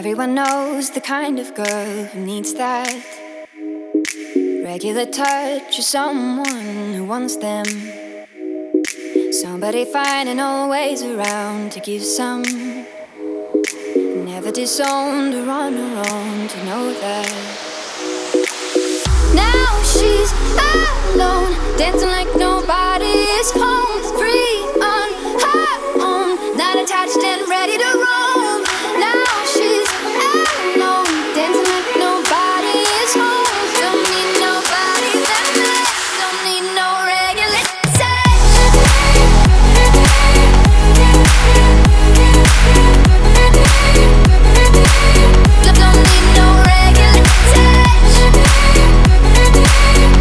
Everyone knows the kind of girl who needs that regular touch of someone who wants them. Somebody finding always around to give some. Never disowned or on her own to know that. Now she's